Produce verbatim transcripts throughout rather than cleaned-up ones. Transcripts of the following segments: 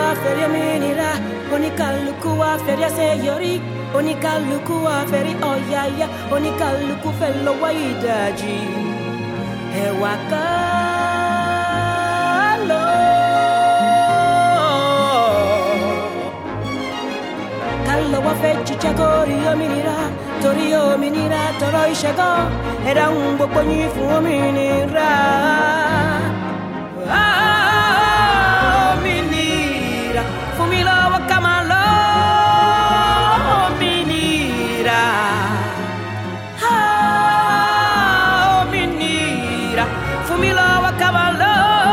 feri òmìnira, oníkálukú wá feri àṣeyọrí, oníkálukú wá feri ọ̀yàyà, oníkálukú fẹ́ lọ́wọ́ ìdajì. Ẹ wá ká lọ. Ká lọ́wọ́ fẹ́ jíjẹ́ kórí òmìnira, torí òmìnira tọrọ ìṣẹ́gun, ẹ dáhùn gbogbo yín fún òmìnira. Òmìnira, fún mi lọ́wọ́ ká máa lọ. Òmìnira, òmìnira, fún mi lọ́wọ́ ká máa lọ.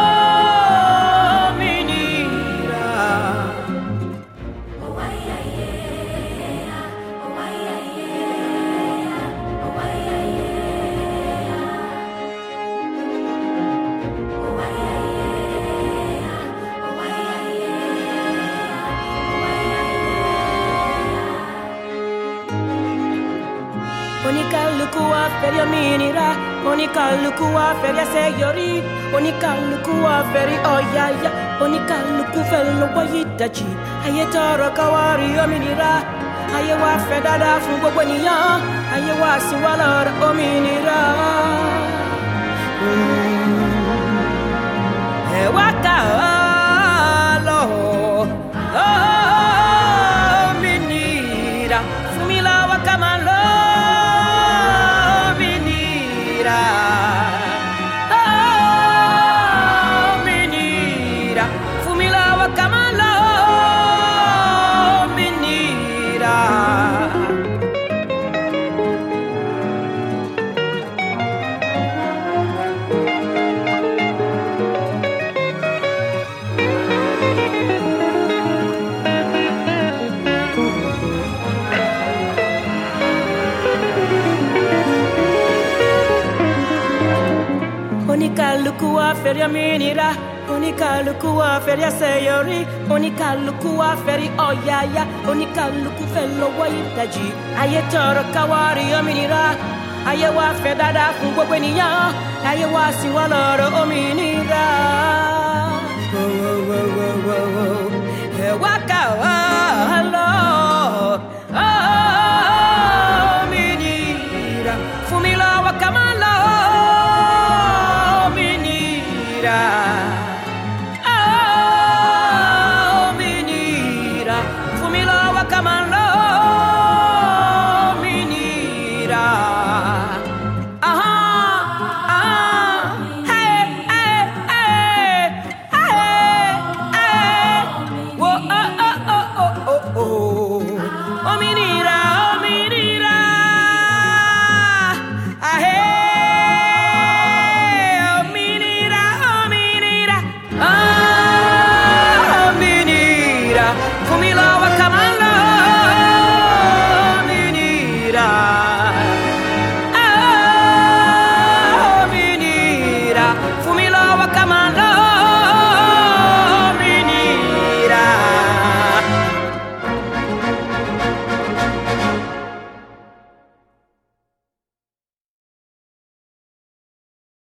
Oníkálukú wá feri òmìnira, oníkálukú wá feri àṣeyọrí, oníkálukú wá feri ọ̀yàyà, oníkálukú fẹ́ lọ́wọ́ ìdajì. Ayé tọrọ ká wá rí òmìnira, ayé wá fẹ́ dáadáa fún gbogbo ènìyàn, ayé wá sí wa lọ́rọ̀ òmìnira. Ẹ wá ká lọ. Òmìnira, fún mi lọ́wọ́ ká máa lọ. Òmìnira, fún mi lọ́wọ́ ká máa lọ. Òmìnira. Oníkálukú wá feri òmìnira, oníkálukú wá feri àṣeyọrí, oníkálukú wá feri ọ̀yàyà, oníkálukú fẹ́ lọ́wọ́ ìdajì. Ayé tọrọ ká wá rí òmìnira, ayé wá fẹ́ dáadáa fún gbogbo ènìyàn, ayé wá sí wa lọ́rọ̀ òmìnira. Ẹ wá ká